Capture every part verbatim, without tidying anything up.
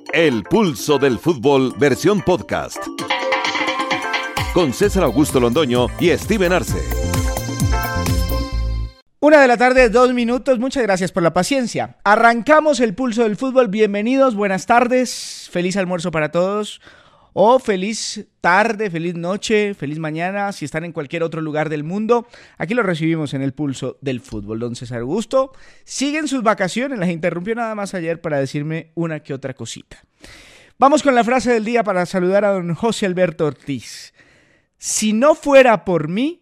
El Pulso del Fútbol, versión podcast. Con César Augusto Londoño y Steven Arce. Una de la tarde, dos minutos. Muchas gracias por la paciencia. Arrancamos el Pulso del Fútbol. Bienvenidos, buenas tardes. Feliz almuerzo para todos. O feliz tarde, feliz noche, feliz mañana, si están en cualquier otro lugar del mundo. Aquí lo recibimos en el Pulso del Fútbol. Don César Augusto, siguen sus vacaciones, las interrumpió nada más ayer para decirme una que otra cosita. Vamos con la frase del día para saludar a don José Alberto Ortiz. Si no fuera por mí,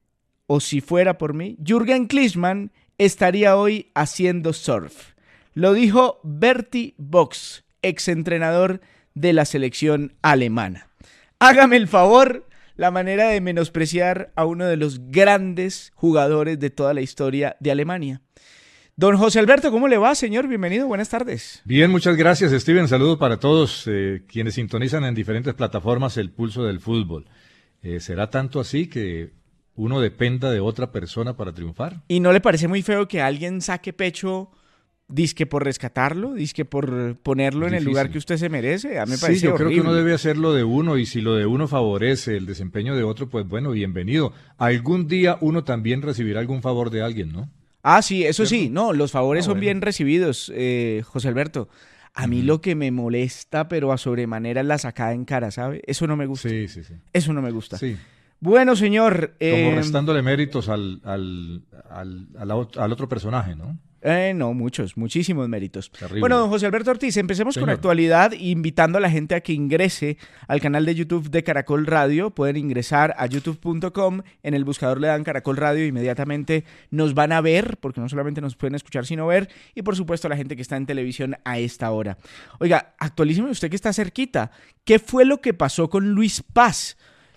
o si fuera por mí, Jürgen Klinsmann estaría hoy haciendo surf. Lo dijo Berti Vogts, exentrenador de la selección alemana. Hágame el favor, la manera de menospreciar a uno de los grandes jugadores de toda la historia de Alemania. Don José Alberto, ¿cómo le va, señor? Bienvenido, buenas tardes. Bien, muchas gracias, Steven. Saludos para todos eh, quienes sintonizan en diferentes plataformas el Pulso del Fútbol. Eh, ¿Será tanto así que uno dependa de otra persona para triunfar? ¿Y no le parece muy feo que alguien saque pecho disque por rescatarlo, disque por ponerlo en el lugar que usted se merece? A mí me parece Sí, yo horrible. creo que uno debe hacerlo de uno, y si lo de uno favorece el desempeño de otro, pues bueno, bienvenido. Algún día uno también recibirá algún favor de alguien, ¿no? Ah, sí, eso ¿Cierto? sí, no, los favores Ah, son bueno. bien recibidos, eh, José Alberto. A mí Ujú. lo que me molesta, pero a sobremanera, es la sacada en cara, ¿sabe? Eso no me gusta. Sí, sí, sí. Eso no me gusta. Sí. Bueno, señor. Eh, Como restándole méritos al, al, al, al, ot- al otro personaje, ¿no? Eh, no, muchos, muchísimos méritos. Terrible. Bueno, don José Alberto Ortiz, empecemos Señor. con actualidad, invitando a la gente a que ingrese al canal de YouTube de Caracol Radio. Pueden ingresar a youtube punto com, en el buscador le dan Caracol Radio, inmediatamente nos van a ver, porque no solamente nos pueden escuchar, sino ver, y por supuesto la gente que está en televisión a esta hora. Oiga, actualíceme usted que está cerquita. ¿Qué fue lo que pasó con Luis Paz?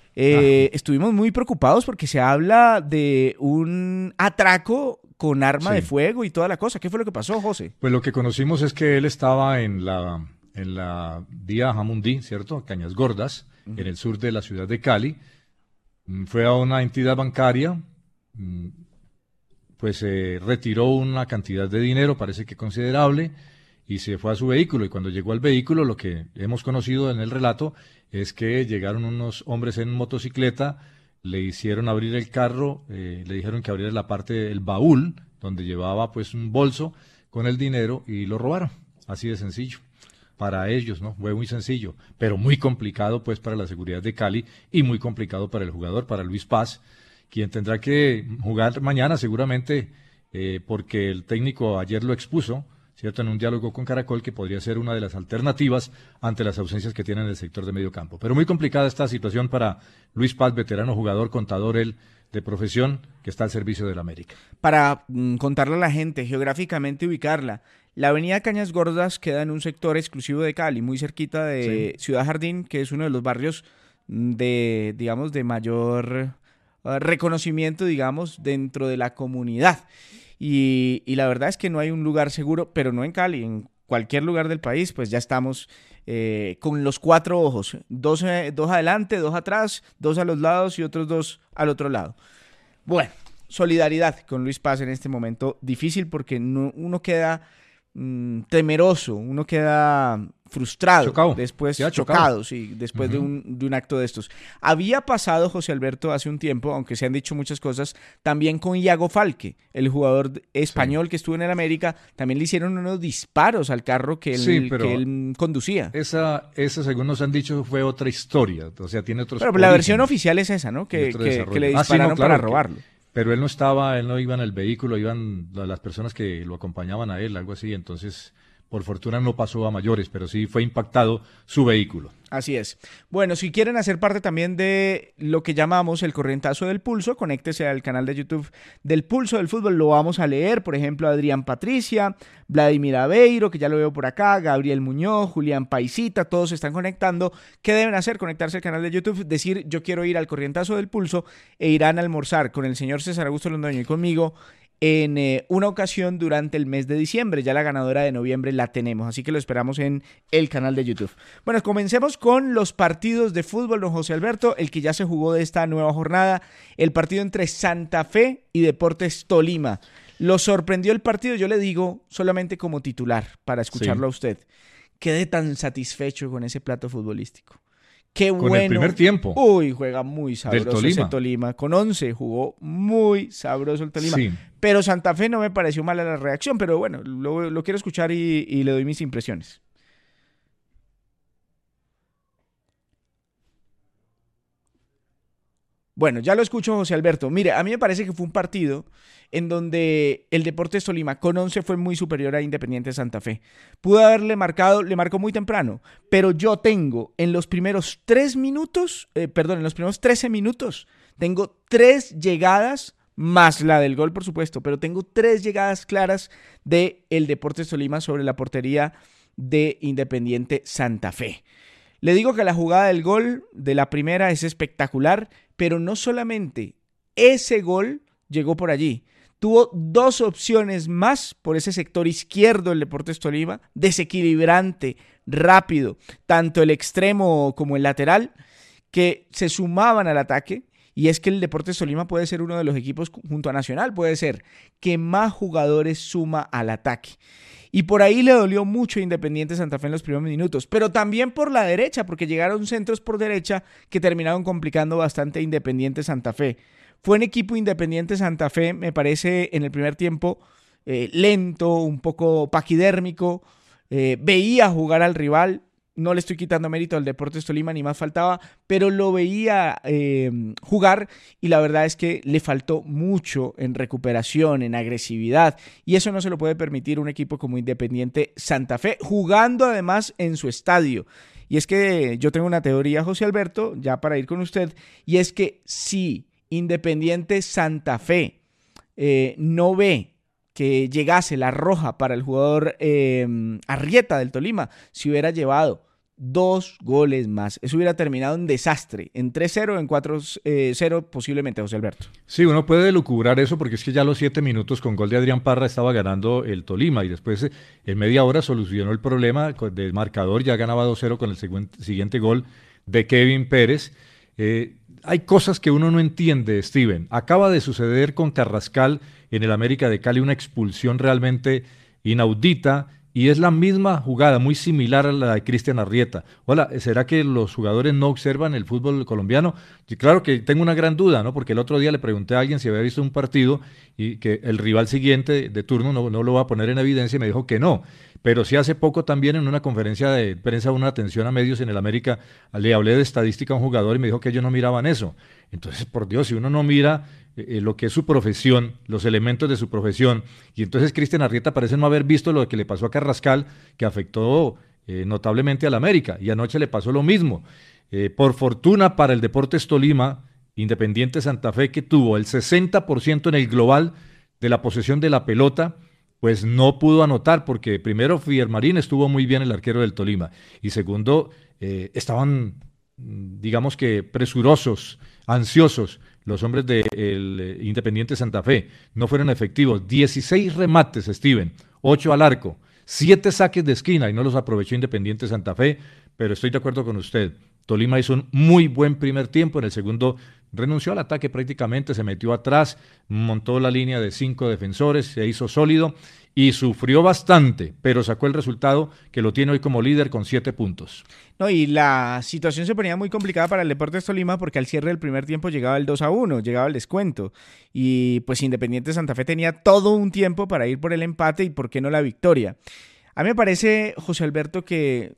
Eh, estuvimos muy preocupados porque se habla de un atraco con arma Sí. de fuego y toda la cosa. ¿Qué fue lo que pasó, José? Pues lo que conocimos es que él estaba en la, en la vía Jamundí, ¿cierto? Cañas Gordas, uh-huh. en el sur de la ciudad de Cali. Mm, Fue a una entidad bancaria, mm, pues eh, retiró una cantidad de dinero, parece que considerable, y se fue a su vehículo. Y cuando llegó al vehículo, lo que hemos conocido en el relato es que llegaron unos hombres en motocicleta, le hicieron abrir el carro, eh, le dijeron que abriera la parte del baúl, donde llevaba pues un bolso con el dinero, y lo robaron. Así de sencillo. Para ellos, ¿no? Fue muy sencillo, pero muy complicado pues para la seguridad de Cali, y muy complicado para el jugador, para Luis Paz, quien tendrá que jugar mañana seguramente, eh, porque el técnico ayer lo expuso, ¿cierto?, en un diálogo con Caracol, que podría ser una de las alternativas ante las ausencias que tiene en el sector de medio campo. Pero muy complicada esta situación para Luis Paz, veterano jugador, contador él de profesión, que está al servicio del América. Para mm, contarle a la gente, geográficamente ubicarla, la avenida Cañas Gordas queda en un sector exclusivo de Cali, muy cerquita de sí. Ciudad Jardín, que es uno de los barrios de, digamos, de mayor uh, reconocimiento, digamos, dentro de la comunidad. Y, y la verdad es que no hay un lugar seguro, pero no en Cali, en cualquier lugar del país, pues ya estamos eh, con los cuatro ojos, dos, eh, dos adelante, dos atrás, dos a los lados y otros dos al otro lado. Bueno, solidaridad con Luis Paz en este momento difícil, porque no, uno queda mmm, temeroso, uno queda frustrado, chocado. después chocado, chocado sí, después uh-huh. de, un, de un acto de estos. Había pasado, José Alberto, hace un tiempo, aunque se han dicho muchas cosas, también con Iago Falque, el jugador español sí. que estuvo en el América. También le hicieron unos disparos al carro que él, sí, que él conducía. Esa, esa, según nos han dicho, fue otra historia, o sea, tiene otros. Pero la versión oficial es esa, ¿no? Que, que, que le dispararon ah, sí, no, claro, para robarlo. Que, pero él no estaba, él no iba en el vehículo, iban las personas que lo acompañaban a él, algo así, entonces por fortuna no pasó a mayores, pero sí fue impactado su vehículo. Así es. Bueno, si quieren hacer parte también de lo que llamamos el corrientazo del pulso, conéctese al canal de YouTube del Pulso del Fútbol. Lo vamos a leer, por ejemplo, Adrián Patricia, Vladimir Aveiro, que ya lo veo por acá, Gabriel Muñoz, Julián Paisita, todos se están conectando. ¿Qué deben hacer? Conectarse al canal de YouTube, decir yo quiero ir al corrientazo del pulso, e irán a almorzar con el señor César Augusto Londoño y conmigo en eh, una ocasión durante el mes de diciembre. Ya la ganadora de noviembre la tenemos, así que lo esperamos en el canal de YouTube. Bueno, comencemos con los partidos de fútbol, don José Alberto, el que ya se jugó de esta nueva jornada, el partido entre Santa Fe y Deportes Tolima. ¿Lo sorprendió el partido? Yo le digo solamente como titular, para escucharlo sí. a usted. quedé tan satisfecho con ese plato futbolístico. Qué Con bueno. el primer tiempo. Uy, juega muy sabroso Del Tolima. ese Tolima. Con once jugó muy sabroso el Tolima. Sí. Pero Santa Fe no me pareció mala la reacción, pero bueno, lo, lo quiero escuchar y, y le doy mis impresiones. Bueno, ya lo escucho, José Alberto. Mire, a mí me parece que fue un partido en donde el Deportes Tolima con once fue muy superior a Independiente Santa Fe. Pudo haberle marcado, le marcó muy temprano, pero yo tengo en los primeros tres minutos, eh, perdón, en los primeros trece minutos, tengo tres llegadas, más la del gol, por supuesto, pero tengo tres llegadas claras de el Deportes Tolima sobre la portería de Independiente Santa Fe. Le digo que la jugada del gol de la primera es espectacular, pero no solamente ese gol llegó por allí. Tuvo dos opciones más por ese sector izquierdo del Deportes Tolima, desequilibrante, rápido, tanto el extremo como el lateral, que se sumaban al ataque. Y es que el Deportes Tolima puede ser uno de los equipos junto a Nacional, puede ser que más jugadores suma al ataque. Y por ahí le dolió mucho a Independiente Santa Fe en los primeros minutos, pero también por la derecha, porque llegaron centros por derecha que terminaron complicando bastante a Independiente Santa Fe. Fue un equipo Independiente Santa Fe, me parece, en el primer tiempo eh, lento, un poco paquidérmico, eh, veía jugar al rival. No le estoy quitando mérito al Deportes Tolima, ni más faltaba, pero lo veía eh, jugar y la verdad es que le faltó mucho en recuperación, en agresividad, y eso no se lo puede permitir un equipo como Independiente Santa Fe, jugando además en su estadio. Y es que yo tengo una teoría, José Alberto, ya para ir con usted, y es que si Independiente Santa Fe eh, no ve que llegase la roja para el jugador eh, Arrieta del Tolima, si hubiera llevado dos goles más, eso hubiera terminado en desastre, en tres cero, en cuatro cero posiblemente, José Alberto. Sí, uno puede lucubrar eso porque es que ya a los siete minutos con gol de Adrián Parra estaba ganando el Tolima y después en media hora solucionó el problema del marcador, ya ganaba dos cero con el siguiente gol de Kevin Pérez. Eh, hay cosas que uno no entiende, Steven. Acaba de suceder con Carrascal en el América de Cali una expulsión realmente inaudita y es la misma jugada, muy similar a la de Cristian Arrieta. Hola, ¿será que los jugadores no observan el fútbol colombiano? Y claro que tengo una gran duda, ¿no? Porque el otro día le pregunté a alguien si había visto un partido y que el rival siguiente de turno no, no lo va a poner en evidencia y me dijo que no. Pero sí hace poco también en una conferencia de prensa, una atención a medios en el América, le hablé de estadística a un jugador y me dijo que ellos no miraban eso. Entonces, por Dios, si uno no mira eh, lo que es su profesión, los elementos de su profesión, y entonces Cristian Arrieta parece no haber visto lo que le pasó a Carrascal, que afectó eh, notablemente al América, y anoche le pasó lo mismo. Eh, por fortuna para el Deportes Tolima, Independiente Santa Fe, que tuvo el sesenta por ciento en el global de la posesión de la pelota, pues no pudo anotar, porque primero Fiermarín estuvo muy bien el arquero del Tolima, y segundo, eh, estaban, digamos que presurosos, ansiosos, los hombres del de Independiente Santa Fe, no fueron efectivos. dieciséis remates, Steven, ocho al arco, siete saques de esquina, y no los aprovechó Independiente Santa Fe, pero estoy de acuerdo con usted. Tolima hizo un muy buen primer tiempo, en el segundo renunció al ataque prácticamente, se metió atrás, montó la línea de cinco defensores, se hizo sólido y sufrió bastante, pero sacó el resultado que lo tiene hoy como líder con siete puntos. No, y la situación se ponía muy complicada para el Deportes Tolima porque al cierre del primer tiempo llegaba el dos a uno, llegaba el descuento y pues Independiente Santa Fe tenía todo un tiempo para ir por el empate y por qué no la victoria. A mí me parece, José Alberto, que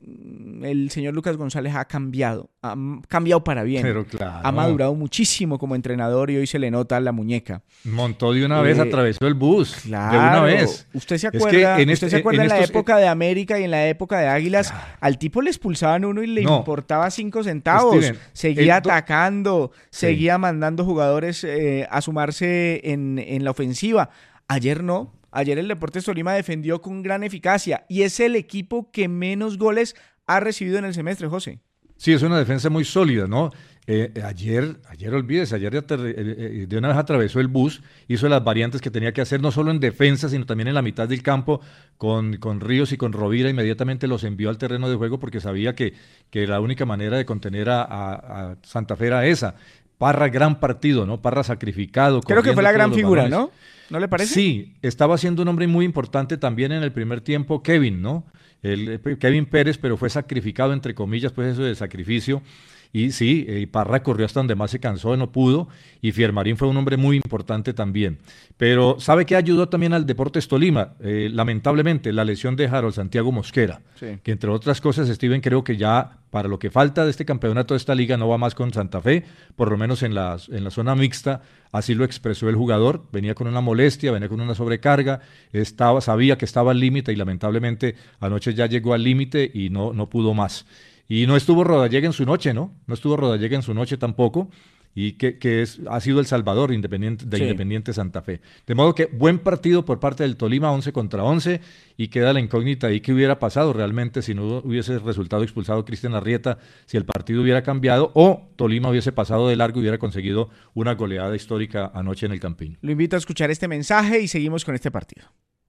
el señor Lucas González ha cambiado, ha cambiado para bien. Pero claro. Ha madurado muchísimo como entrenador y hoy se le nota la muñeca. Montó de una eh, vez, atravesó el bus. Claro. De una vez. ¿Usted se acuerda, es que en, ¿usted este, se acuerda en, en, en la estos, época de América y en la época de Águilas? Claro. Al tipo le expulsaban uno y le no. importaba cinco centavos. Steven, seguía el, atacando, sí. seguía mandando jugadores eh, a sumarse en, en la ofensiva. Ayer no. Ayer el Deportes Tolima defendió con gran eficacia y es el equipo que menos goles ha recibido en el semestre, José. Sí, es una defensa muy sólida, ¿no? Eh, ayer, ayer olvídese, ayer de, de una vez atravesó el bus, hizo las variantes que tenía que hacer, no solo en defensa, sino también en la mitad del campo, con, con Ríos y con Rovira, inmediatamente los envió al terreno de juego porque sabía que, que la única manera de contener a, a, a Santa Fe era esa. Parra, gran partido, ¿no? Parra sacrificado. Creo que fue la gran figura, balones. ¿no? ¿No le parece? Sí, estaba siendo un hombre muy importante también en el primer tiempo, Kevin, ¿no? el, Kevin Pérez, pero fue sacrificado, entre comillas, pues eso de sacrificio. Y sí, eh, Parra corrió hasta donde más se cansó, no pudo, y Fiermarín fue un hombre muy importante también. Pero ¿sabe qué ayudó también al Deportes Tolima? Eh, lamentablemente, la lesión de Harold Santiago Mosquera, sí. que entre otras cosas, Steven, creo que ya para lo que falta de este campeonato de esta liga no va más con Santa Fe, por lo menos en la, en la zona mixta, así lo expresó el jugador, venía con una molestia, venía con una sobrecarga, estaba, sabía que estaba al límite y lamentablemente anoche ya llegó al límite y no, no pudo más. Y no estuvo Rodallega en su noche, ¿no? No estuvo Rodallega en su noche tampoco, y que, que es, ha sido el salvador independiente, de sí. Independiente Santa Fe. De modo que buen partido por parte del Tolima, once contra once, y queda la incógnita ahí que hubiera pasado realmente si no hubiese resultado expulsado Cristian Arrieta, si el partido hubiera cambiado, o Tolima hubiese pasado de largo y hubiera conseguido una goleada histórica anoche en el Campín. Lo invito a escuchar este mensaje y seguimos con este partido.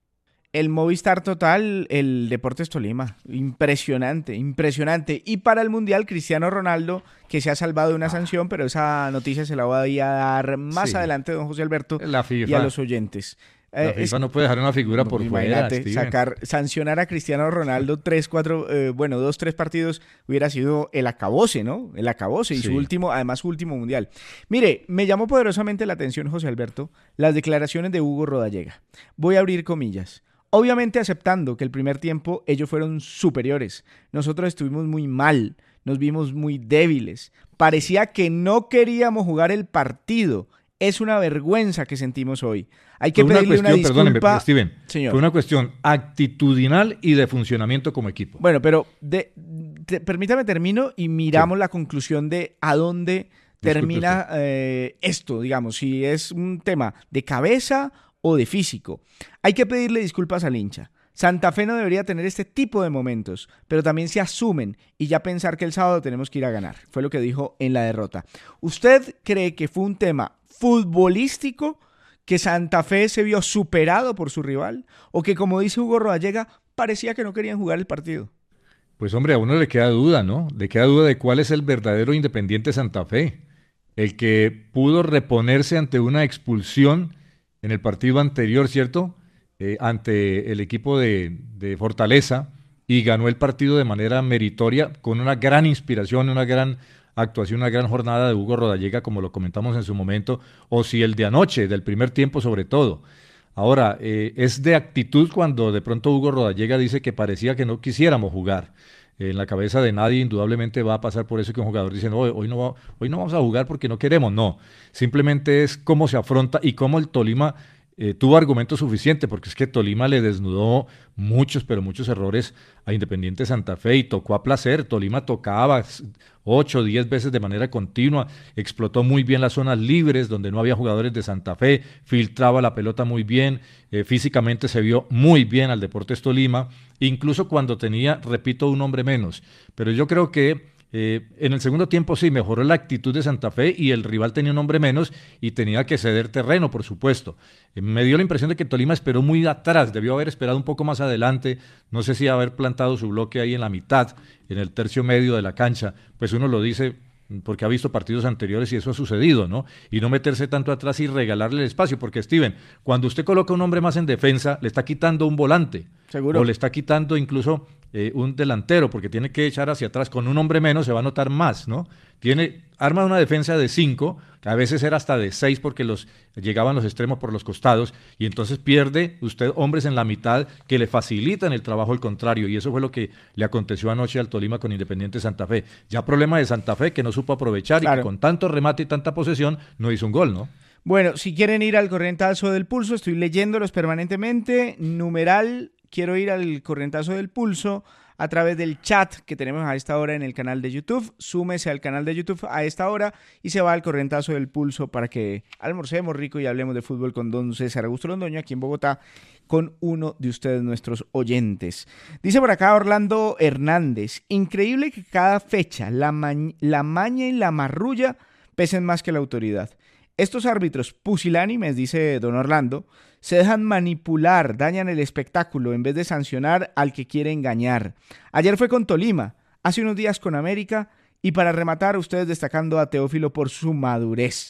El Movistar Total, el Deportes Tolima, impresionante, impresionante. Y para el Mundial, Cristiano Ronaldo, que se ha salvado de una sanción, pero esa noticia se la voy a dar más sí. adelante, don José Alberto, la FIFA. Y a los oyentes. La eh, FIFA es, no puede dejar una figura por fuera. Sacar, sancionar a Cristiano Ronaldo tres, cuatro, eh, bueno, dos, tres partidos hubiera sido el acabose, ¿no? El acabose y sí. su último, además su último Mundial. Mire, me llamó poderosamente la atención, José Alberto, las declaraciones de Hugo Rodallega. Voy a abrir comillas. Obviamente aceptando que el primer tiempo ellos fueron superiores. Nosotros estuvimos muy mal, nos vimos muy débiles. Parecía que no queríamos jugar el partido. Es una vergüenza que sentimos hoy. Hay que fue pedirle una, cuestión, una disculpa. Perdóneme, Steven, señor. Fue una cuestión actitudinal y de funcionamiento como equipo. Bueno, pero de, de, permítame termino y miramos sí. la conclusión de a dónde termina eh, esto, digamos, si es un tema de cabeza o de físico. Hay que pedirle disculpas al hincha. Santa Fe no debería tener este tipo de momentos, pero también se asumen y ya pensar que el sábado tenemos que ir a ganar. Fue lo que dijo en la derrota. ¿Usted cree que fue un tema futbolístico, que Santa Fe se vio superado por su rival, o que, como dice Hugo Rodallega, parecía que no querían jugar el partido? Pues hombre, a uno le queda duda, ¿no? Le queda duda de cuál es el verdadero Independiente Santa Fe. El que pudo reponerse ante una expulsión en el partido anterior, ¿cierto? Eh, ante el equipo de, de Fortaleza, y ganó el partido de manera meritoria, con una gran inspiración, una gran actuación, una gran jornada de Hugo Rodallega, como lo comentamos en su momento, o si el de anoche, del primer tiempo sobre todo. Ahora, eh, es de actitud cuando de pronto Hugo Rodallega dice que parecía que no quisiéramos jugar. En la cabeza de nadie indudablemente va a pasar por eso que un jugador dice, no, hoy no, va, hoy no vamos a jugar porque no queremos. No, simplemente es cómo se afronta y cómo el Tolima eh, tuvo argumento suficiente, porque es que Tolima le desnudó muchos, pero muchos errores a Independiente Santa Fe y tocó a placer. Tolima tocaba ocho, diez veces de manera continua, explotó muy bien las zonas libres donde no había jugadores de Santa Fe, filtraba la pelota muy bien, eh, físicamente se vio muy bien al Deportes Tolima, incluso cuando tenía, repito, un hombre menos. Pero yo creo que Eh, en el segundo tiempo sí, mejoró la actitud de Santa Fe y el rival tenía un hombre menos y tenía que ceder terreno, por supuesto. Eh, me dio la impresión de que Tolima esperó muy atrás, debió haber esperado un poco más adelante, no sé si haber plantado su bloque ahí en la mitad, en el tercio medio de la cancha, pues uno lo dice porque ha visto partidos anteriores y eso ha sucedido, ¿no? Y no meterse tanto atrás y regalarle el espacio, porque Steven, cuando usted coloca un hombre más en defensa, le está quitando un volante. Seguro. O le está quitando incluso eh, un delantero, porque tiene que echar hacia atrás. Con un hombre menos se va a notar más, ¿no? Tiene, arma una defensa de cinco, que a veces era hasta de seis porque los, llegaban los extremos por los costados, y entonces pierde usted hombres en la mitad que le facilitan el trabajo al contrario, y eso fue lo que le aconteció anoche al Tolima con Independiente Santa Fe. Ya problema de Santa Fe, que no supo aprovechar, claro, y que con tanto remate y tanta posesión no hizo un gol, ¿no? Bueno, si quieren ir al corrientazo del pulso, estoy leyéndolos permanentemente, numeral, quiero ir al corrientazo del pulso a través del chat que tenemos a esta hora en el canal de YouTube. Súmese al canal de YouTube a esta hora y se va al corrientazo del pulso para que almorcemos rico y hablemos de fútbol con don César Augusto Londoño aquí en Bogotá, con uno de ustedes, nuestros oyentes. Dice por acá Orlando Hernández, increíble que cada fecha la, ma la maña y la marrulla pesen más que la autoridad. Estos árbitros pusilánimes, dice don Orlando, se dejan manipular, dañan el espectáculo en vez de sancionar al que quiere engañar. Ayer fue con Tolima, hace unos días con América, y para rematar, ustedes destacando a Teófilo por su madurez.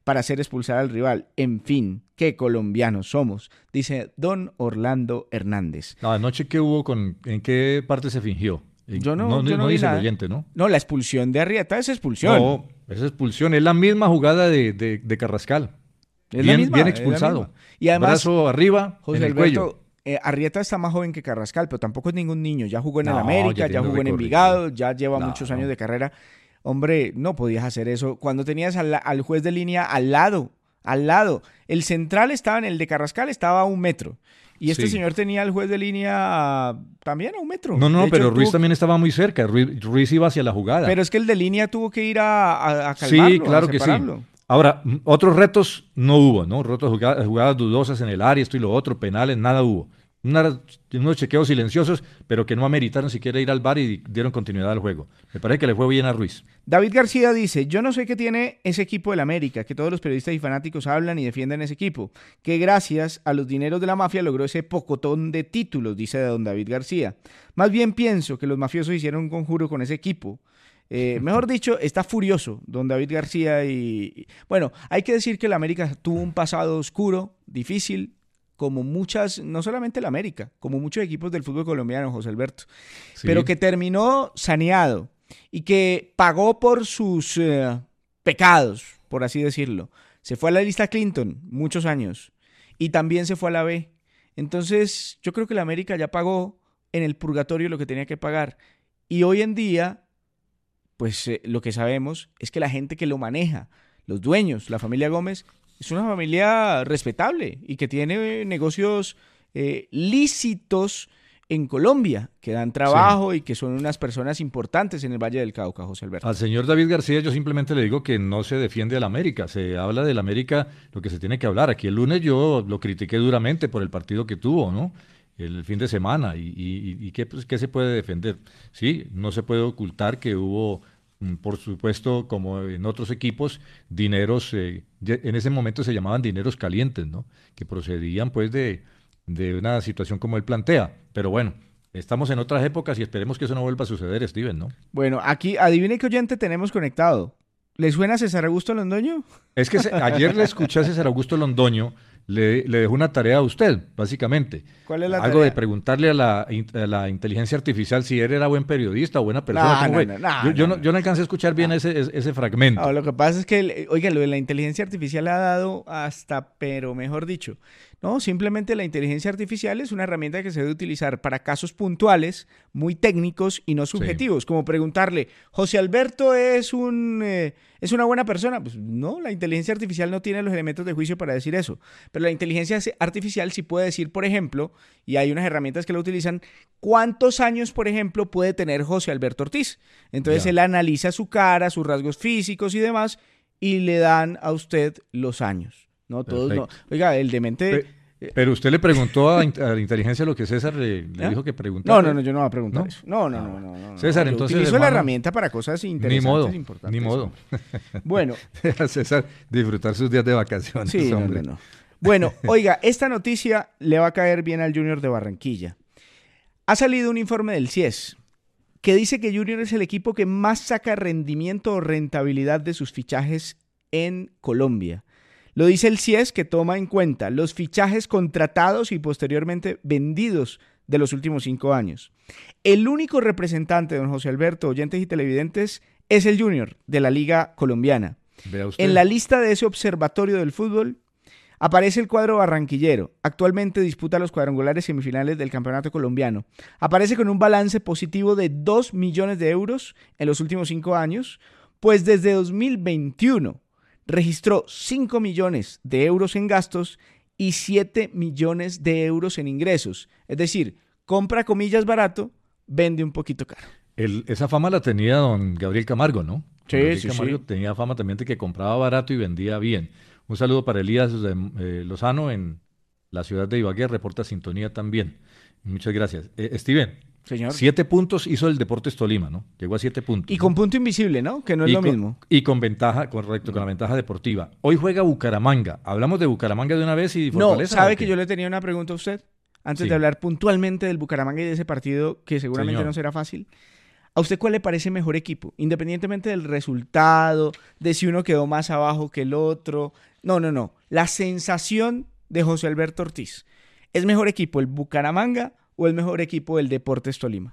para hacer expulsar al rival. En fin, qué colombianos somos, dice don Orlando Hernández. No, anoche, ¿qué hubo con, en qué parte se fingió? Yo no, no, yo no, no vi dice nada. el oyente, ¿no? No, la expulsión de Arrieta es expulsión. No, es expulsión, es la misma jugada de, de, de Carrascal. Es bien, la misma, bien es la expulsado. misma. Y además, brazo arriba, José en el Alberto, cuello. Eh, Arrieta está más joven que Carrascal, pero tampoco es ningún niño. Ya jugó en el No, América, ya ya, tiene jugó en recorrido. Envigado, ya lleva No, muchos no. años de carrera. Hombre, no podías hacer eso. Cuando tenías al, al juez de línea al lado, al lado. El central estaba en el de Carrascal, estaba a un metro. Y este Sí. señor tenía al juez de línea también a un metro. No, no, De hecho, pero él Ruiz tuvo- también estaba muy cerca. Ruiz, Ruiz iba hacia la jugada. Pero es que el de línea tuvo que ir a, a, a calmarlo, Sí, claro a que sí. separarlo. Ahora, m- otros retos no hubo, ¿no? Retos, jugadas, jugadas dudosas en el área, esto y lo otro, penales, nada hubo. Una- unos chequeos silenciosos, pero que no ameritaron siquiera ir al V A R y dieron continuidad al juego. Me parece que le fue bien a Ruiz. David García dice, yo no sé qué tiene ese equipo del América, que todos los periodistas y fanáticos hablan y defienden ese equipo, que gracias a los dineros de la mafia logró ese pocotón de títulos, dice don David García. Más bien pienso que los mafiosos hicieron un conjuro con ese equipo. Eh, mejor dicho, está furioso don David García y... y- Bueno, hay que decir que el América tuvo un pasado oscuro, difícil, como muchas, no solamente el América, como muchos equipos del fútbol colombiano, José Alberto, Sí. pero que terminó saneado y que pagó por sus eh, pecados, por así decirlo. Se fue a la lista Clinton muchos años y también se fue a la B. Entonces, yo creo que la América ya pagó en el purgatorio lo que tenía que pagar. Y hoy en día, pues eh, lo que sabemos es que la gente que lo maneja, los dueños, la familia Gómez, es una familia respetable y que tiene eh, negocios eh, lícitos en Colombia, que dan trabajo y que son unas personas importantes en el Valle del Cauca, José Alberto. Al señor David García yo simplemente le digo que no se defiende al América, se habla del América lo que se tiene que hablar. Aquí el lunes yo lo critiqué duramente por el partido que tuvo, ¿no? El fin de semana. ¿Y, y, y qué, pues, qué se puede defender? Sí, no se puede ocultar que hubo, mm, por supuesto, como en otros equipos, dineros, eh, ye- en ese momento se llamaban dineros calientes, ¿no? Que procedían pues de, de una situación como él plantea. Pero bueno, estamos en otras épocas y esperemos que eso no vuelva a suceder, Steven, ¿no? Bueno, aquí, adivine qué oyente tenemos conectado. ¿Le suena César Augusto Londoño? Es que se- ayer le escuché a César Augusto Londoño, le, le dejó una tarea a usted, básicamente. ¿Cuál es la Algo tarea? de preguntarle a la, in- a la inteligencia artificial si él era buen periodista o buena persona. No, ¿cómo no, fue? no, no, yo, yo no, no, yo no alcancé a escuchar bien ese, ese, ese fragmento. No, lo que pasa es que, el- oiga, lo de la inteligencia artificial ha dado hasta, pero mejor dicho, no, simplemente la inteligencia artificial es una herramienta que se debe utilizar para casos puntuales, muy técnicos y no subjetivos, como preguntarle, ¿José Alberto es un eh, es una buena persona? Pues no, la inteligencia artificial no tiene los elementos de juicio para decir eso, pero la inteligencia artificial sí puede decir, por ejemplo, y hay unas herramientas que lo utilizan, ¿cuántos años, por ejemplo, puede tener José Alberto Ortiz? Entonces Ya. él analiza su cara, sus rasgos físicos y demás, y le dan a usted los años. No, todos no. Perfecto. Oiga, el demente. Pe- Pero usted le preguntó a, in- a la inteligencia lo que César le, le ¿Ah? dijo que preguntara. No, no, no, yo no voy a preguntar ¿No? eso. No, no, Ah, no, bueno. no, no, no. César, Yo entonces, utilizo la hermano, herramienta para cosas Ni interesantes, modo, importantes. ni modo. Bueno, Deja a César disfrutar sus días de vacaciones, sí, no, hombre. no, no. Bueno, oiga, esta noticia le va a caer bien al Junior de Barranquilla. Ha salido un informe del C I E S que dice que Junior es el equipo que más saca rendimiento o rentabilidad de sus fichajes en Colombia. Lo dice el C I E S, que toma en cuenta los fichajes contratados y posteriormente vendidos de los últimos cinco años. El único representante, don José Alberto, oyentes y televidentes, es el Junior de la Liga Colombiana. Vea usted. En la lista de ese observatorio del fútbol aparece el cuadro barranquillero. Actualmente disputa los cuadrangulares semifinales del campeonato colombiano. Aparece con un balance positivo de dos millones de euros en los últimos cinco años, pues desde dos mil veintiuno registró cinco millones de euros en gastos y siete millones de euros en ingresos. Es decir, compra comillas barato, vende un poquito caro. El- esa fama la tenía don Gabriel Camargo, ¿no? Sí, Don Gabriel sí, Camargo sí. tenía fama también de que compraba barato y vendía bien. Un saludo para Elías de, eh, Lozano en la ciudad de Ibagué, reporta sintonía también. Muchas gracias. Eh, Steven, Señor. siete puntos hizo el Deportes Tolima, ¿no? Llegó a siete puntos. Y con punto invisible, ¿no? Que no es Y lo con- mismo. Y con ventaja, correcto, con la ventaja deportiva. Hoy juega Bucaramanga. Hablamos de Bucaramanga de una vez y No, Fortaleza. ¿sabe ¿o que qué? yo le tenía una pregunta a usted? Antes Sí. de hablar puntualmente del Bucaramanga y de ese partido que seguramente Señor. no será fácil. ¿A usted cuál le parece mejor equipo? Independientemente del resultado, de si uno quedó más abajo que el otro. No, no, no. La sensación de José Alberto Ortiz. ¿Es mejor equipo el Bucaramanga o es mejor equipo el Deportes Tolima?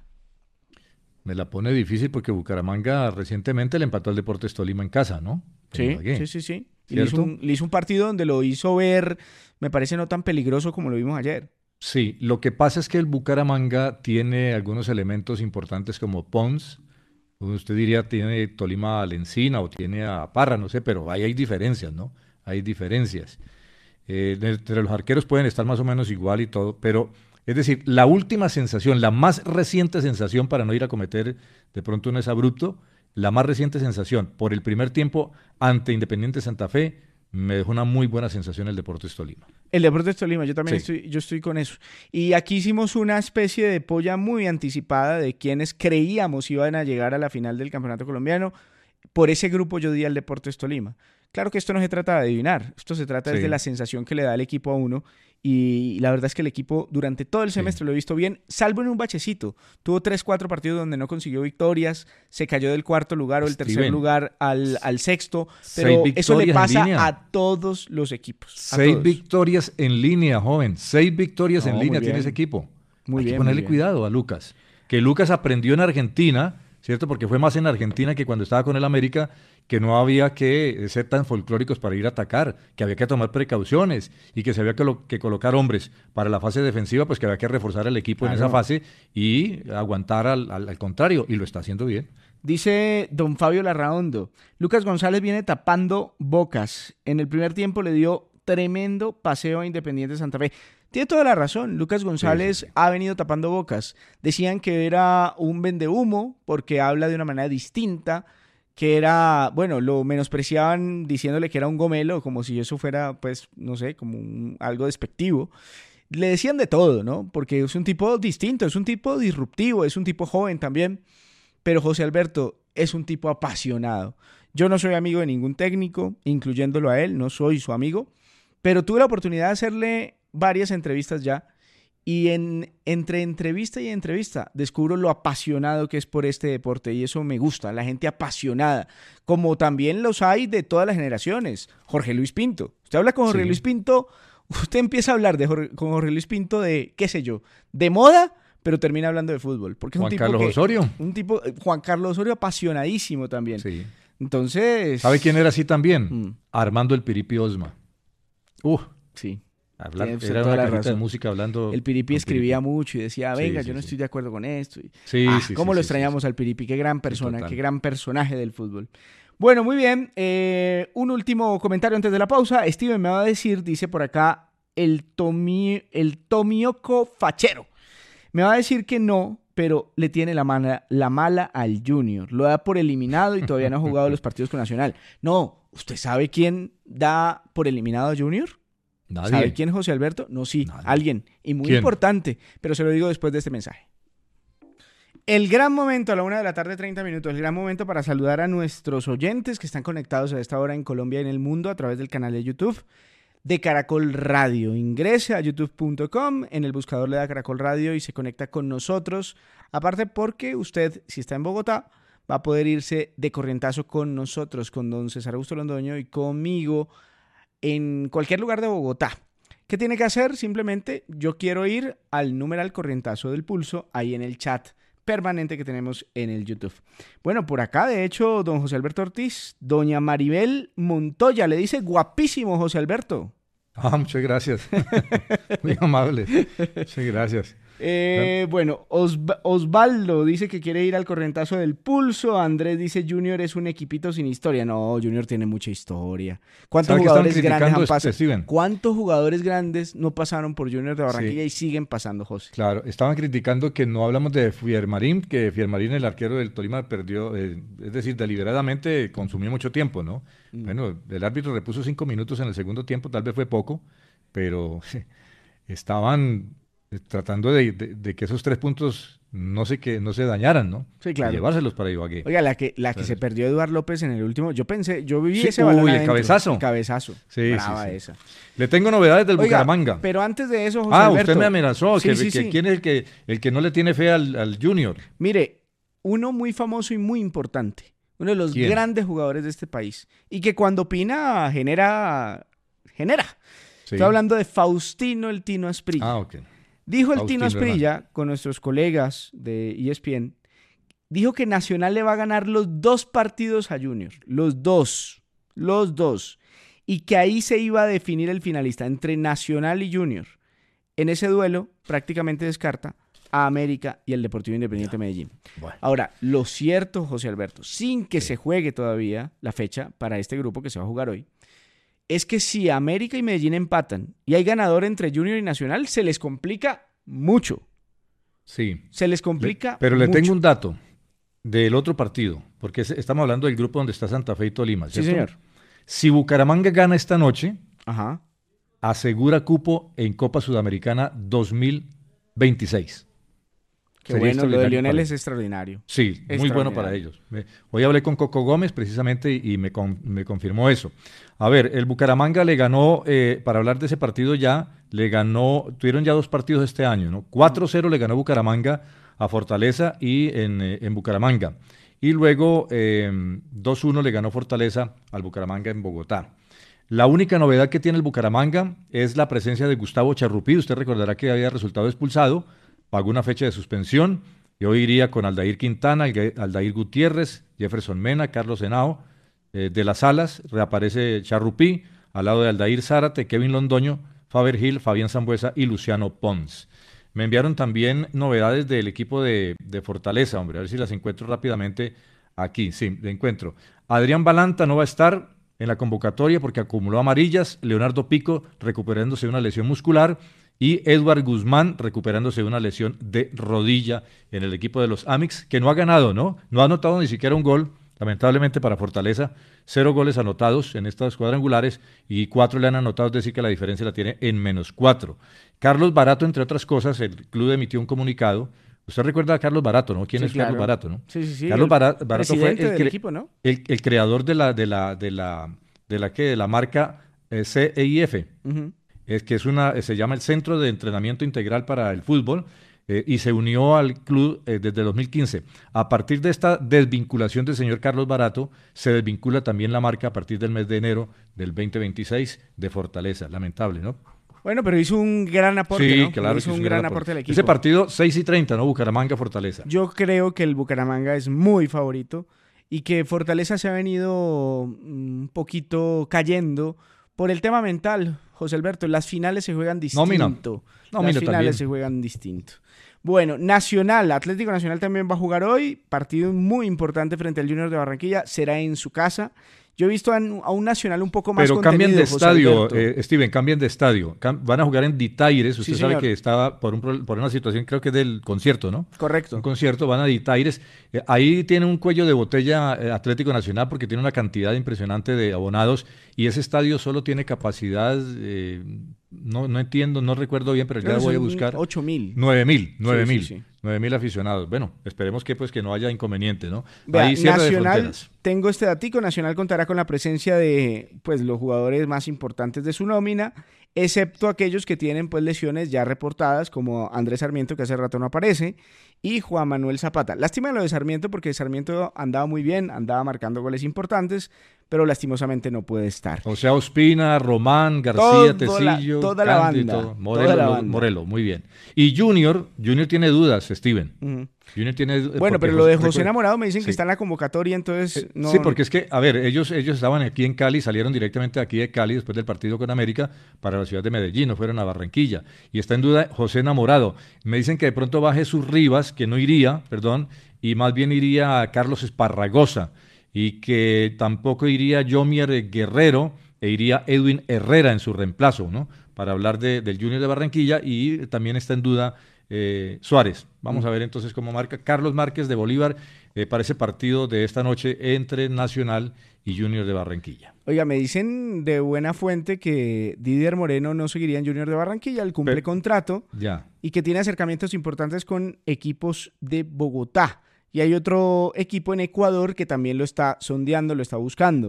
Me la pone difícil porque Bucaramanga recientemente le empató al Deportes Tolima en casa, ¿no? Sí, sí, sí, sí. Y le hizo, un, le hizo un partido donde lo hizo ver, me parece no tan peligroso como lo vimos ayer. Sí, lo que pasa es que el Bucaramanga tiene algunos elementos importantes como Pons, usted diría tiene Tolima a Lencina o tiene a Parra, no sé, pero ahí hay diferencias, ¿no? Hay diferencias. Eh, entre los arqueros pueden estar más o menos igual y todo, pero es decir, la última sensación, la más reciente sensación, para no ir a cometer de pronto un exabrupto, la más reciente sensación por el primer tiempo ante Independiente Santa Fe, me dejó una muy buena sensación el Deportes Tolima. El Deportes Tolima, yo también Sí. estoy, yo estoy con eso. Y aquí hicimos una especie de polla muy anticipada de quienes creíamos iban a llegar a la final del Campeonato Colombiano. Por ese grupo yo di al Deportes Tolima. Claro que esto no se trata de adivinar, esto se trata Sí. de la sensación que le da el equipo a uno. Y la verdad es que el equipo durante todo el semestre Sí. lo he visto bien, salvo en un bachecito. Tuvo tres, cuatro partidos donde no consiguió victorias, se cayó del cuarto lugar o el tercer Steven, lugar al, al sexto, seis pero eso le victorias en pasa línea. a todos los equipos. a Seis todos. victorias en línea, joven. Seis victorias No, en muy línea bien. tiene ese equipo. Muy Hay bien, que ponerle muy bien. cuidado a Lucas. Que Lucas aprendió en Argentina, ¿cierto? Porque fue más en Argentina que cuando estaba con el América, que no había que ser tan folclóricos para ir a atacar, que había que tomar precauciones y que se había que, lo- que colocar hombres para la fase defensiva, pues que había que reforzar el equipo en Claro. esa fase y aguantar al, al- al contrario. Y lo está haciendo bien. Dice don Fabio Larraondo, Lucas González viene tapando bocas. En el primer tiempo le dio tremendo paseo a Independiente Santa Fe. Tiene toda la razón, Lucas González Sí, sí, sí. ha venido tapando bocas. Decían que era un vendehumo porque habla de una manera distinta, que era, bueno, lo menospreciaban diciéndole que era un gomelo, como si eso fuera, pues, no sé, como un- algo despectivo. Le decían de todo, ¿no? Porque es un tipo distinto, es un tipo disruptivo, es un tipo joven también. Pero José Alberto es un tipo apasionado. Yo no soy amigo de ningún técnico, incluyéndolo a él, no soy su amigo, pero tuve la oportunidad de hacerle varias entrevistas ya y en, entre entrevista y entrevista descubro lo apasionado que es por este deporte y eso me gusta, la gente apasionada, como también los hay de todas las generaciones. Jorge Luis Pinto, usted habla con Jorge Sí. Luis Pinto, usted empieza a hablar de Jorge, con Jorge Luis Pinto de, qué sé yo, de moda, pero termina hablando de fútbol. Porque es Juan un tipo Carlos que- Osorio. Un tipo, eh, Juan Carlos Osorio apasionadísimo también. Sí. Entonces... ¿Sabe quién era así también? Mm. Armando el Piripi Osma. Uh, Sí. hablar, Tiene usted era toda una la cajita de razón. música hablando. El Piripi con escribía mucho y decía, Sí, venga, sí, yo no sí. estoy de acuerdo con esto. Y, Sí, ah, sí, cómo sí, lo sí, extrañamos sí. al Piripi, qué gran persona, total. qué gran personaje del fútbol. Bueno, muy bien. eh, un último comentario antes de la pausa. Steven me va a decir, dice por acá, el, tomi, el Tomioco Fachero. Me va a decir que no, pero le tiene la, mala, la mala al Junior. Lo da por eliminado y todavía no ha jugado los partidos con Nacional. No, ¿usted sabe quién da por eliminado a Junior? Nadie. ¿Sabe quién es José Alberto? No, sí, Nadie. alguien. Y muy ¿Quién? importante, pero se lo digo después de este mensaje. El gran momento a la una de la tarde, treinta minutos, el gran momento para saludar a nuestros oyentes que están conectados a esta hora en Colombia y en el mundo a través del canal de YouTube de Caracol Radio. Ingrese a youtube punto com, en el buscador le da Caracol Radio y se conecta con nosotros. Aparte porque usted, si está en Bogotá, va a poder irse de corrientazo con nosotros, con don César Augusto Londoño y conmigo en cualquier lugar de Bogotá. ¿Qué tiene que hacer? Simplemente yo quiero ir al numeral corrientazo del pulso ahí en el chat permanente que tenemos en el YouTube. Bueno, por acá, de hecho, don José Alberto Ortiz, doña Maribel Montoya, le dice guapísimo José Alberto. Ah, muchas gracias. Muy amable. Muchas gracias. Eh, bueno, Osv- Osvaldo dice que quiere ir al corrientazo del pulso. Andrés dice Junior es un equipito sin historia. No, Junior tiene mucha historia. ¿Cuántos ¿Sabe que estaban jugadores grandes criticando han este, pasado? Steven? ¿Cuántos jugadores grandes no pasaron por Junior de Barranquilla Sí. y siguen pasando, José? Claro, estaban criticando que no hablamos de Fiermarín, que Fiermarín, el arquero del Tolima, perdió, eh, es decir, deliberadamente consumió mucho tiempo, ¿no? Mm. Bueno, el árbitro repuso cinco minutos en el segundo tiempo, tal vez fue poco, pero estaban eh, tratando de, de- de que esos tres puntos no se, que, no se dañaran, ¿no? Sí, claro. Y llevárselos para Ibagué. Oiga, la que, la que Claro. se perdió Eduard López en el último, yo pensé, yo viví Sí, ese balón uy, el adentro. cabezazo. El cabezazo. Sí, Brava sí, sí. esa. Le tengo novedades del Oiga, Bucaramanga. pero antes de eso, José Ah, Alberto, usted me amenazó, Sí, que, sí, que sí. quién es el que, el que no le tiene fe al, al Junior. Mire, uno muy famoso y muy importante, uno de los ¿Quién? grandes jugadores de este país, y que cuando opina genera, genera. Sí. Estoy hablando de Faustino el Tino Asprilla. Ah, ok. Dijo el Faustino, Tino Asprilla, con nuestros colegas de E S P N, dijo que Nacional le va a ganar los dos partidos a Junior, los dos, los dos, y que ahí se iba a definir el finalista entre Nacional y Junior. En ese duelo prácticamente descarta a América y el Deportivo Independiente Medellín. Bueno. Ahora, lo cierto, José Alberto, sin que se juegue todavía la fecha para este grupo que se va a jugar hoy, es que si América y Medellín empatan y hay ganador entre Junior y Nacional, se les complica mucho. Sí. Se les complica Le- pero le mucho. tengo un dato del otro partido, porque es- estamos hablando del grupo donde está Santa Fe y Tolima, Sí, ¿cierto? señor. Si Bucaramanga gana esta noche, Ajá. asegura cupo en Copa Sudamericana dos mil veintiséis. Qué Sería bueno, lo de extraordinario Lionel para es ellos. extraordinario. Sí, muy bueno Extraordinario. para ellos. Me- Hoy hablé con Coco Gómez precisamente y y me, con- me confirmó eso. A ver, el Bucaramanga le ganó, eh, para hablar de ese partido ya, le ganó, tuvieron ya dos partidos este año, ¿no? cuatro cero le ganó Bucaramanga a Fortaleza y en, eh, en Bucaramanga. Y luego eh, dos uno le ganó Fortaleza al Bucaramanga en Bogotá. La única novedad que tiene el Bucaramanga es la presencia de Gustavo Charrupí. Usted recordará que había resultado expulsado, pagó una fecha de suspensión y hoy iría con Aldair Quintana, Alga- Aldair Gutiérrez, Jefferson Mena, Carlos Henao, eh, de las Alas, reaparece Charrupí, al lado de Aldair Zárate, Kevin Londoño, Faber Gil, Fabián Zambuesa y Luciano Pons. Me enviaron también novedades del equipo de, de Fortaleza, hombre, a ver si las encuentro rápidamente aquí. Sí, de encuentro. Adrián Balanta no va a estar en la convocatoria porque acumuló amarillas, Leonardo Pico recuperándose de una lesión muscular y Edward Guzmán recuperándose de una lesión de rodilla en el equipo de los Amix, que no ha ganado, ¿no? No ha anotado ni siquiera un gol, lamentablemente para Fortaleza, cero goles anotados en estas cuadrangulares y cuatro le han anotado, es decir que la diferencia la tiene en menos cuatro. Carlos Barato, entre otras cosas, el club emitió un comunicado. Usted recuerda a Carlos Barato, ¿no? ¿Quién Sí, es claro. Carlos Barato, no? Sí, sí, sí. Carlos el Bara- Barato fue presidente el, del cre- equipo, ¿no? el, el creador de la, de la, de la, de la, ¿qué? De la marca eh, C E I F. Ujú. Es que es una, se llama el Centro de Entrenamiento Integral para el Fútbol, eh, y se unió al club eh, desde dos mil quince. A partir de esta desvinculación del señor Carlos Barato, se desvincula también la marca a partir del mes de enero del veinte veintiséis de Fortaleza. Lamentable, ¿no? Bueno, pero hizo un gran aporte, Sí, ¿no? claro. Hizo que un es gran aporte al equipo. Ese partido seis y treinta, ¿no? Bucaramanga-Fortaleza. Yo creo que el Bucaramanga es muy favorito y que Fortaleza se ha venido mm, un poquito cayendo por el tema mental, José Alberto. Las finales se juegan distinto. Nómina. Nómina Las finales también. se juegan distinto. Bueno, Nacional, Atlético Nacional también va a jugar hoy. Partido muy importante frente al Junior de Barranquilla. Será en su casa. Yo he visto a un, a un Nacional un poco más Pero contenido, cambian de José estadio, Alberto. eh, Steven, cambian de estadio. Cam- van a jugar en Ditaires. Usted Sí, sabe señor. que estaba por, un, pro- por una situación, creo que del concierto, ¿no? Correcto. Un concierto, van a Ditaires. Eh, ahí tiene un cuello de botella eh, Atlético Nacional porque tiene una cantidad impresionante de abonados y ese estadio solo tiene capacidad, eh, no, no entiendo, no recuerdo bien, pero ya Creo que voy a son buscar. ocho mil. Nueve mil, nueve Sí, mil, sí, sí. nueve mil aficionados. Bueno, esperemos que pues que no haya inconveniente, ¿no? Vea, Ahí cierre de Nacional, fronteras. tengo este datico, Nacional contará con la presencia de pues los jugadores más importantes de su nómina, excepto aquellos que tienen pues lesiones ya reportadas, como Andrés Sarmiento, que hace rato no aparece, y Juan Manuel Zapata. Lástima lo de Sarmiento, porque Sarmiento andaba muy bien, andaba marcando goles importantes, pero lastimosamente no puede estar. O sea, Ospina, Román, García, Todo la- Tecillo, toda la Candy, banda, todo. Morelo, toda la lo- banda. Morelo, muy bien. Y Junior, Junior tiene dudas, Steven. Ujú. Junior tiene du- Bueno, porque pero lo de José- José Enamorado me dicen Sí. que está en la convocatoria, entonces Eh, no... Sí, porque es que, a ver, ellos, ellos estaban aquí en Cali, salieron directamente aquí de Cali después del partido con América para la ciudad de Medellín, no fueron a Barranquilla. Y está en duda José Enamorado. Me dicen que de pronto va Jesús Rivas, que no iría, perdón, y más bien iría a Carlos Esparragosa, y que tampoco iría Yomier Guerrero, e iría Edwin Herrera en su reemplazo, ¿no? Para hablar de- del Junior de Barranquilla, y también está en duda eh, Suárez. Vamos a ver entonces cómo marca Carlos Márquez de Bolívar eh, para ese partido de esta noche entre Nacional y Junior de Barranquilla. Oiga, me dicen de buena fuente que Didier Moreno no seguiría en Junior de Barranquilla, él cumple Pero- contrato Ya. y que tiene acercamientos importantes con equipos de Bogotá. Y hay otro equipo en Ecuador que también lo está sondeando, lo está buscando.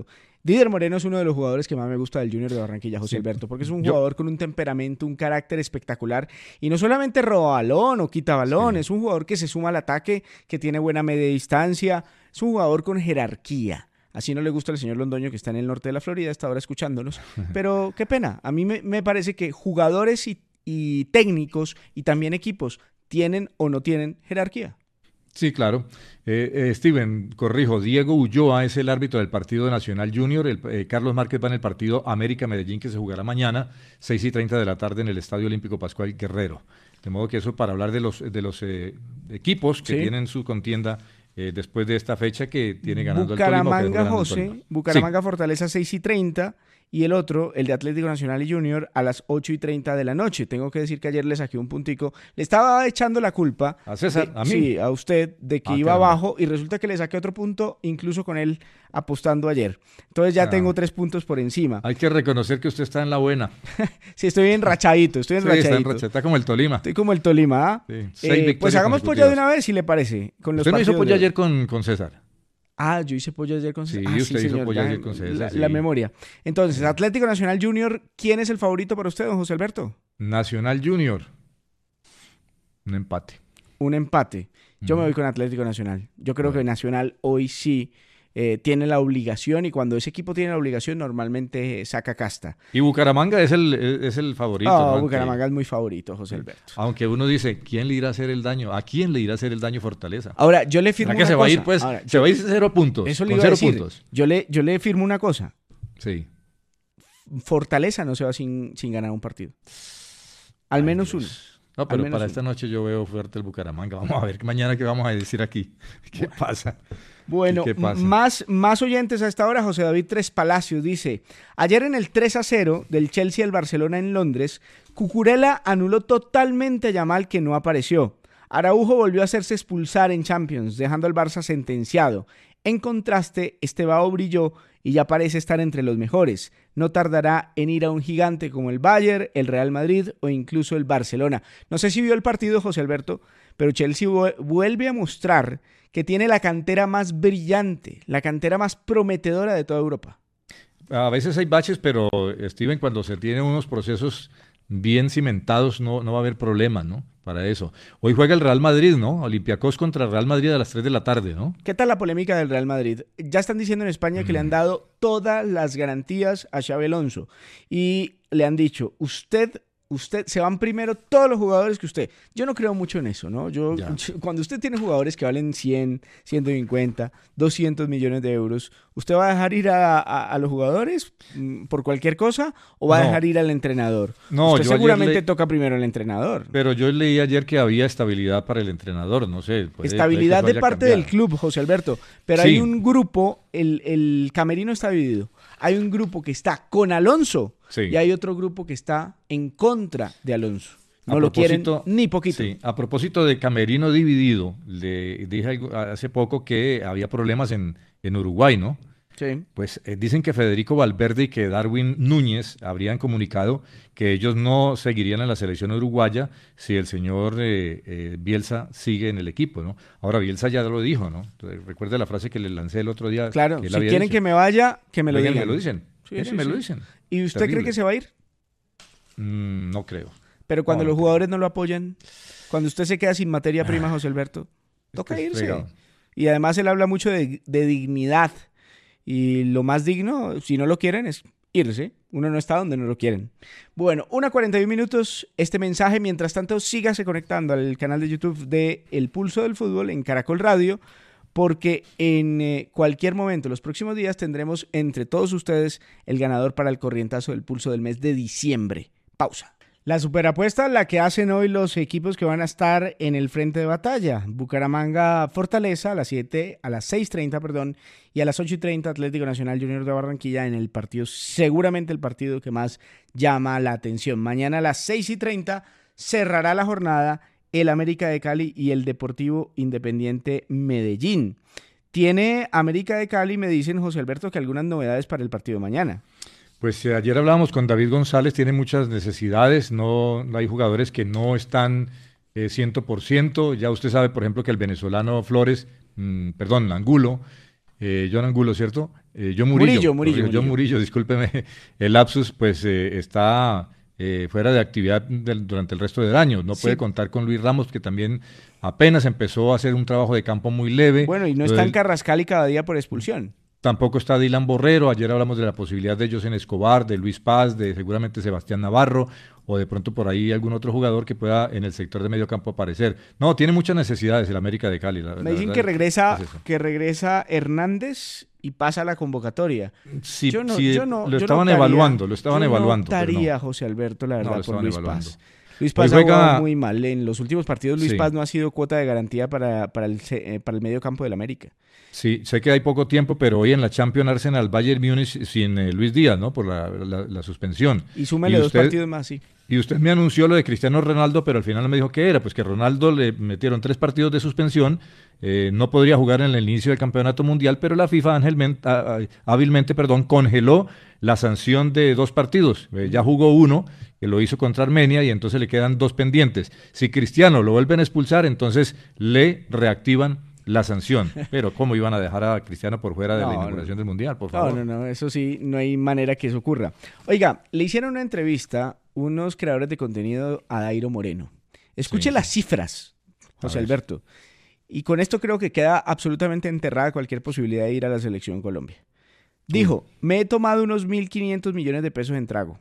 Dider Moreno es uno de los jugadores que más me gusta del Junior de Barranquilla, José Sí. Alberto, porque es un Yo- jugador con un temperamento, un carácter espectacular, y no solamente roba balón o quita balón, Sí. es un jugador que se suma al ataque, que tiene buena media distancia, es un jugador con jerarquía. Así no le gusta al señor Londoño, que está en el norte de la Florida, está ahora escuchándonos, pero qué pena, a mí me, me parece que jugadores y, y técnicos y también equipos tienen o no tienen jerarquía. Sí, claro. Eh, eh, Steven, corrijo, Diego Ulloa es el árbitro del partido Nacional Junior, el, eh, Carlos Márquez va en el partido América-Medellín que se jugará mañana, seis y treinta de la tarde en el Estadio Olímpico Pascual Guerrero. De modo que eso para hablar de los, de los eh, equipos que Sí. tienen su contienda eh, después de esta fecha que tiene ganando el Tolima. o que dejó Bucaramanga, ganando el José, Tolima. Bucaramanga Fortaleza seis y treinta y el otro, el de Atlético Nacional y Junior, a las ocho y treinta de la noche. Tengo que decir que ayer le saqué un puntico. Le estaba echando la culpa. ¿A César? de- ¿A mí? Sí, a usted, de que Ah, iba caramba. abajo y resulta que le saqué otro punto, incluso con él apostando ayer. Entonces ya Ah. tengo tres puntos por encima. Hay que reconocer que usted está en la buena. Sí, estoy enrachadito, estoy Sí, está, en enrachadito. racha, está como el Tolima. Estoy como el Tolima, ¿ah? Sí, Eh, seis pues victorias hagamos polla de consecutivas. una vez, si le parece. Con los Usted no hizo partidos polla de- ayer con, con César. Ah, yo hice pollo ayer con Sí, César. Ah, usted hizo pollo ya, ayer con César, La, sí. la memoria. Entonces, Atlético Nacional Junior, ¿quién es el favorito para usted, don José Alberto? Nacional Junior. Un empate. Un empate. Yo me Ujú. voy con Atlético Nacional. Yo creo Bueno. que Nacional hoy sí eh, tiene la obligación, y cuando ese equipo tiene la obligación, normalmente eh, saca casta. Y Bucaramanga es el, es el favorito. Ah, ¿no? Ante- Bucaramanga es muy favorito, José Alberto. Aunque uno dice, ¿quién le irá a hacer el daño? ¿A quién le irá a hacer el daño Fortaleza? Ahora, yo le firmo ¿Será que una se va a ir, cosa. pues? Ahora, se va a ir cero puntos. eso le con iba a cero decir. puntos. Yo le, yo le firmo una cosa. Sí. Fortaleza no se va sin, sin ganar un partido. Al Ay, menos Dios. uno. No, Al pero menos para uno. esta noche yo veo fuerte el Bucaramanga. Vamos a ver mañana qué vamos a decir aquí. ¿Qué pasa? Bueno, ¿Y qué pasa? más, más oyentes a esta hora. José David Tres Palacios dice: ayer en el tres a cero del Chelsea al Barcelona en Londres, Cucurella anuló totalmente a Yamal, que no apareció. Araujo volvió a hacerse expulsar en Champions, dejando al Barça sentenciado. En contraste, Estevao brilló y ya parece estar entre los mejores. No tardará en ir a un gigante como el Bayern, el Real Madrid o incluso el Barcelona. No sé si vio el partido, José Alberto, pero Chelsea vu- vuelve a mostrar que tiene la cantera más brillante, la cantera más prometedora de toda Europa. A veces hay baches, pero Steven, cuando se tienen unos procesos bien cimentados, no, no va a haber problema, ¿no? Para eso. Hoy juega el Real Madrid, ¿no? Olympiacos contra el Real Madrid a las tres de la tarde, ¿no? ¿Qué tal la polémica del Real Madrid? Ya están diciendo en España que le han dado todas las garantías a Xabi Alonso y le han dicho, usted, usted, se van primero todos los jugadores que usted. Yo no creo mucho en eso, ¿no? Yo, Ya. cuando usted tiene jugadores que valen cien, ciento cincuenta, doscientos millones de euros, ¿usted va a dejar ir a, a- a los jugadores mm, por cualquier cosa o va a No. dejar ir al entrenador? No, usted yo ayer seguramente le- toca primero al entrenador. Pero yo leí ayer que había estabilidad para el entrenador, no sé. puede- Estabilidad puede que de eso parte haya del cambiado. club, José Alberto. Pero Sí. hay un grupo, el, el camerino está dividido. Hay un grupo que está con Alonso Sí. y hay otro grupo que está en contra de Alonso. No A lo quieren propósito- ni poquito. Sí, a propósito de camerino dividido, le dije algo- hace poco que había problemas en, en Uruguay, ¿no? Sí. Pues eh, dicen que Federico Valverde y que Darwin Núñez habrían comunicado que ellos no seguirían en la selección uruguaya si el señor eh, eh, Bielsa sigue en el equipo, ¿no? Ahora, Bielsa ya lo dijo, ¿no? Entonces, recuerde la frase que le lancé el otro día. Claro, que él si había quieren dicho. que me vaya, que me lo Oigan, digan. me lo dicen. Sí, Oigan, sí, me sí. lo dicen. ¿Y usted Terrible. cree que se va a ir? Mm, no creo. Pero cuando No, los no jugadores no lo apoyan, cuando usted se queda sin materia prima, José Alberto, toca que es irse. fregado. Y además él habla mucho de, de dignidad. Y lo más digno, si no lo quieren, es irse. Uno no está donde no lo quieren. Bueno, una cuarenta y un minutos. Este mensaje, mientras tanto, sígase conectando al canal de YouTube de El Pulso del Fútbol en Caracol Radio, porque en eh, cualquier momento, los próximos días, tendremos entre todos ustedes el ganador para el corrientazo del Pulso del mes de diciembre. Pausa. La superapuesta, la que hacen hoy los equipos que van a estar en el frente de batalla. Bucaramanga Fortaleza a las siete, a las seis y treinta, perdón, y a las ocho y treinta Atlético Nacional Junior de Barranquilla en el partido, seguramente el partido que más llama la atención. Mañana a las seis y treinta cerrará la jornada el América de Cali y el Deportivo Independiente Medellín. Tiene América de Cali, me dicen José Alberto, que algunas novedades para el partido de mañana. Pues eh, ayer hablábamos con David González, tiene muchas necesidades, no, no hay jugadores que no están eh, cien por ciento, ya usted sabe, por ejemplo, que el venezolano Flores, mm, perdón, Angulo, eh, John Angulo, ¿cierto? Eh, John Murillo. Murillo, Murillo, John Murillo. Murillo, discúlpeme, el lapsus, pues eh, está eh, fuera de actividad del, durante el resto del año. No puede Sí. contar con Luis Ramos, que también apenas empezó a hacer un trabajo de campo muy leve. Bueno, y no Lo está en del- Carrascal y cada día por expulsión. Tampoco está Dylan Borrero. Ayer hablamos de la posibilidad de José Escobar, de Luis Paz, de seguramente Sebastián Navarro, o de pronto por ahí algún otro jugador que pueda en el sector de medio campo aparecer. No, tiene muchas necesidades el América de Cali. La, Me la dicen verdad que es- regresa, es eso. que regresa Hernández y pasa a la convocatoria. Sí, yo no, sí, yo no, lo yo estaban no optaría- evaluando, lo estaban yo evaluando. No pero no. optaría a José Alberto, la No, verdad, lo por estaban Luis evaluando. Paz. Luis Paz Hoy ha jugado juega- muy mal. En los últimos partidos Luis Sí. Paz no ha sido cuota de garantía para, para, el, ce- eh, para el medio campo del América. Sí, sé que hay poco tiempo, pero hoy en la Champions Arsenal Bayern Múnich sin eh, Luis Díaz, ¿no? Por la, la- la suspensión. Y súmele Y dos usted- partidos más, sí. Y usted me anunció lo de Cristiano Ronaldo, pero al final me dijo que era, pues que Ronaldo le metieron tres partidos de suspensión, eh, no podría jugar en el inicio del campeonato mundial, pero la FIFA ángelmen- ah, ah, hábilmente perdón, congeló la sanción de dos partidos. Eh, ya jugó uno, que lo hizo contra Armenia, y entonces le quedan dos pendientes. Si Cristiano lo vuelven a expulsar, entonces le reactivan la sanción. Pero ¿cómo iban a dejar a Cristiano por fuera de No, la no. inauguración del mundial? Por No, favor. no, no, eso sí, no hay manera que eso ocurra. Oiga, le hicieron una entrevista unos creadores de contenido a Dairo Moreno. Escuche Sí, las sí. cifras, José A ver. Alberto. Y con esto creo que queda absolutamente enterrada cualquier posibilidad de ir a la selección Colombia. Dijo, me he tomado unos mil quinientos millones de pesos en trago.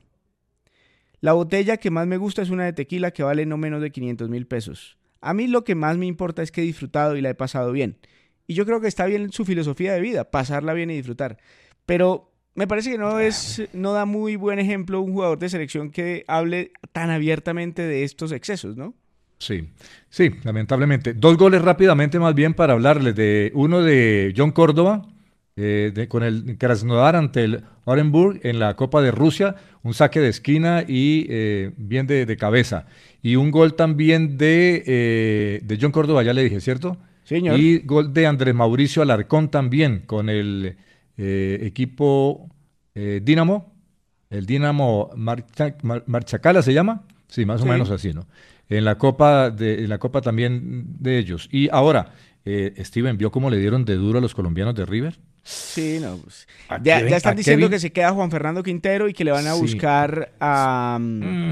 La botella que más me gusta es una de tequila que vale no menos de quinientos mil pesos. A mí lo que más me importa es que he disfrutado y la he pasado bien. Y yo creo que está bien su filosofía de vida, pasarla bien y disfrutar. Pero me parece que no es, no da muy buen ejemplo un jugador de selección que hable tan abiertamente de estos excesos, ¿no? Sí, sí, lamentablemente. Dos goles rápidamente más bien para hablarles de uno de John Córdoba, eh, de- con el Krasnodar ante el Orenburg en la Copa de Rusia, un saque de esquina y eh, bien de, de cabeza. Y un gol también de, eh, de John Córdoba, ya le dije, ¿cierto? Señor. Y gol de Andrés Mauricio Alarcón también con el eh, equipo eh, Dinamo, el Dinamo Marcha- Mar- Marchacala se llama, sí, más o Sí. menos así, ¿no? En la Copa de, en la Copa también de ellos. Y ahora, eh, Steven, ¿vio cómo le dieron de duro a los colombianos de River? Sí, no. Pues, ¿A ya, Kevin- ya están a diciendo Kevin? que se queda Juan Fernando Quintero y que le van a Sí. buscar a, mm,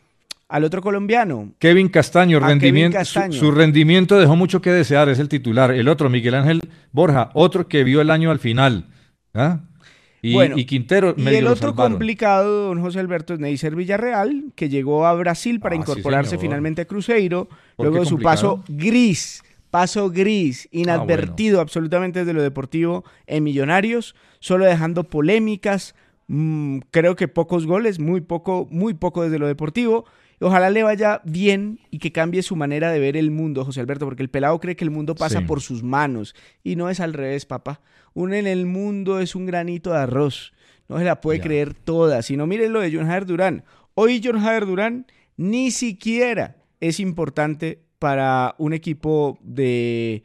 al otro colombiano. Kevin Castaño, A Kevin rendimiento, Castaño. Su, su rendimiento dejó mucho que desear, es el titular. El otro, Miguel Ángel Borja, otro que vio el año al final. ¿Ah? Y, Bueno, y Quintero Y medio el lo otro salvaron. complicado, don José Alberto, es Neisser Villarreal, que llegó a Brasil para Ah, sí, incorporarse señor. finalmente a Cruzeiro, ¿Por luego qué de su complicado? paso gris, paso gris, inadvertido absolutamente desde lo deportivo en Millonarios, solo dejando polémicas, mm, creo que pocos goles, muy poco, muy poco desde lo deportivo. Ojalá le vaya bien y que cambie su manera de ver el mundo, José Alberto, porque el pelado cree que el mundo pasa Sí. por sus manos y no es al revés, papá. Uno en el mundo es un granito de arroz, no se la puede Ya. creer toda, sino miren lo de John Jader Durán. Hoy John Jader Durán ni siquiera es importante para un equipo de,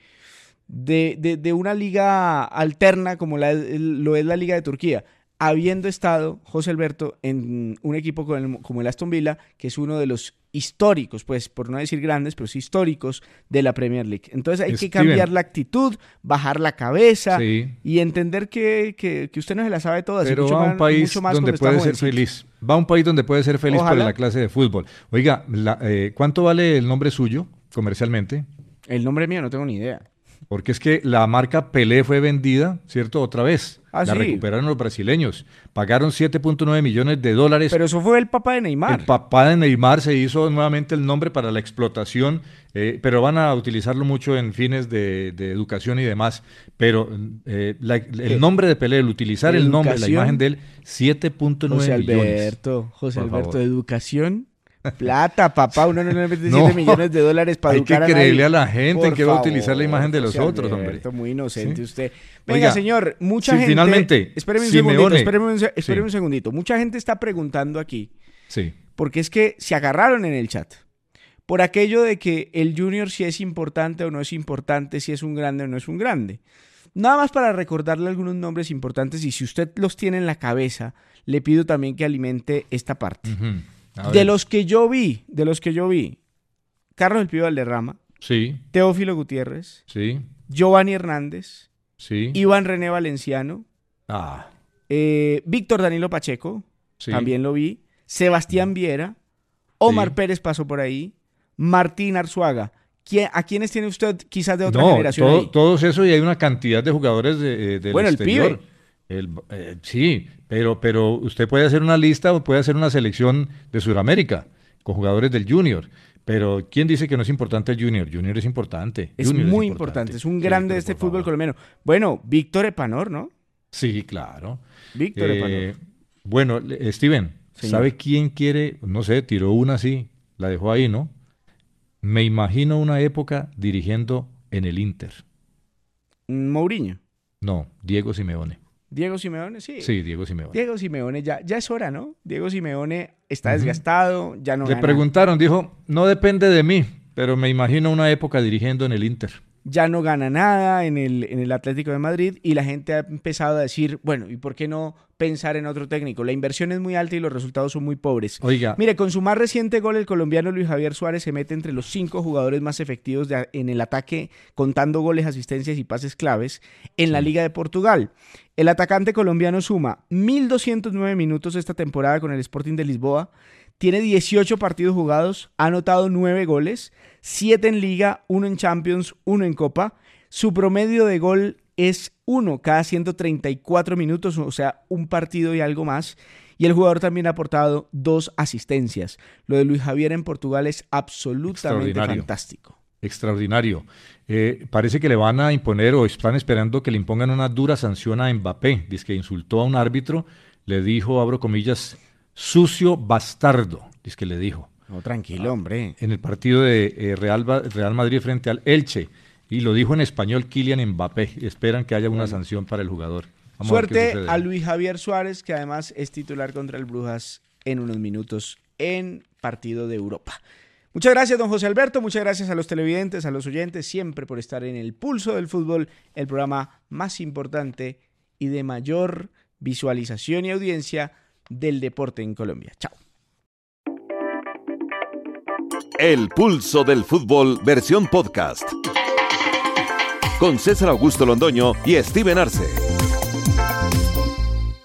de, de, de una liga alterna como la, lo es la Liga de Turquía, habiendo estado José Alberto en un equipo como el, como el Aston Villa, que es uno de los históricos, pues por no decir grandes, pero sí históricos de la Premier League. Entonces hay que Steven. cambiar la actitud, bajar la cabeza Sí. y entender que, que, que usted no se la sabe todas. y Pero mucho va a un más- país mucho más donde cuando está puede ser jovencito. feliz. Va a un país donde puede ser feliz Ojalá. por la clase de fútbol. Oiga, la- eh, ¿cuánto vale el nombre suyo comercialmente? El nombre mío no tengo ni idea. Porque es que la marca Pelé fue vendida, ¿cierto? Otra vez. Ah, la sí. recuperaron los brasileños. Pagaron siete punto nueve millones de dólares. Pero eso fue el papá de Neymar. El papá de Neymar se hizo nuevamente el nombre para la explotación, eh, pero van a utilizarlo mucho en fines de, de educación y demás. Pero eh, la- el nombre de Pelé, el utilizar el nombre, la Educación. imagen de él, siete punto José nueve millones. Alberto, José Por Alberto, favor. educación, plata, papá, uno no le mete No, siete millones de dólares para hay que educar a creerle nadie. a la gente Por en que va a favor, utilizar la imagen de los José otros, Alberto, hombre. muy inocente ¿Sí? usted. Venga, Oiga, señor, mucha sí, gente... finalmente, Espéreme un Simeone. segundito, espéreme un, se- espéreme Sí. un segundito. Mucha gente está preguntando aquí, Sí. porque es que se agarraron en el chat. Por aquello de que el Junior si es importante o no es importante, si es un grande o no es un grande. Nada más para recordarle algunos nombres importantes y si usted los tiene en la cabeza, le pido también que alimente esta parte. Ujú. A De ver. los que yo vi, de los que yo vi, Carlos El Pío Valderrama, Sí, Teófilo Gutiérrez, sí, Giovanni Hernández, Sí. Iván René Valenciano, Ah, eh, Víctor Danilo Pacheco, sí. también lo vi, Sebastián Viera, Omar Sí. Pérez pasó por ahí, Martín Arzuaga. ¿Quién- ¿A quiénes tiene usted quizás de otra No, generación todo- ahí? todos esos y hay una cantidad de jugadores de, eh, del Bueno, el exterior. El, eh, sí, pero, pero usted puede hacer una lista o puede hacer una selección de Sudamérica con jugadores del Junior. Pero ¿quién dice que no es importante el Junior? Junior es importante. Es Junior muy importante, es un grande pero de este por fútbol favor. colombiano. Bueno, Víctor Epanor, ¿no? Sí, claro. Víctor Eh, Epanor. bueno, le- Steven, Señor. ¿sabe quién quiere? No sé, tiró una así, la dejó ahí, ¿no? Me imagino una época dirigiendo en el Inter. Mourinho. No, Diego Simeone. Diego Simeone, sí. Sí, Diego Simeone. Diego Simeone, ya, ya es hora, ¿no? Diego Simeone está Ujú. desgastado, ya no Le gana, preguntaron, dijo, no depende de mí, pero me imagino una época dirigiendo en el Inter. ya no gana nada en el, en el Atlético de Madrid y la gente ha empezado a decir, bueno, ¿y por qué no pensar en otro técnico? La inversión es muy alta y los resultados son muy pobres. Oiga, Mire, con su más reciente gol, el colombiano Luis Javier Suárez se mete entre los cinco jugadores más efectivos de- en el ataque, contando goles, asistencias y pases claves en la Sí. Liga de Portugal. El atacante colombiano suma mil doscientos nueve minutos esta temporada con el Sporting de Lisboa, tiene dieciocho partidos jugados, ha anotado nueve goles, siete en Liga, uno en Champions, uno en Copa. Su promedio de gol es uno cada ciento treinta y cuatro minutos, o sea, un partido y algo más. Y el jugador también ha aportado dos asistencias. Lo de Luis Javier en Portugal es absolutamente Extraordinario. fantástico. extraordinario. Eh, parece que le van a imponer o están esperando que le impongan una dura sanción a Mbappé. Dice que insultó a un árbitro, le dijo, abro comillas, sucio bastardo, dice que le dijo. No, tranquilo, hombre. En el partido de eh, Real, Ba- Real Madrid frente al Elche. Y lo dijo en español Kylian Mbappé. Esperan que haya una sanción para el jugador. Vamos a ver qué Suerte sucede. a Luis Javier Suárez, que además es titular contra el Brujas en unos minutos en partido de Europa. Muchas gracias, don José Alberto. Muchas gracias a los televidentes, a los oyentes, siempre por estar en el Pulso del Fútbol, el programa más importante y de mayor visualización y audiencia del deporte en Colombia. Chao. El Pulso del Fútbol, versión podcast. Con César Augusto Londoño y Steven Arce.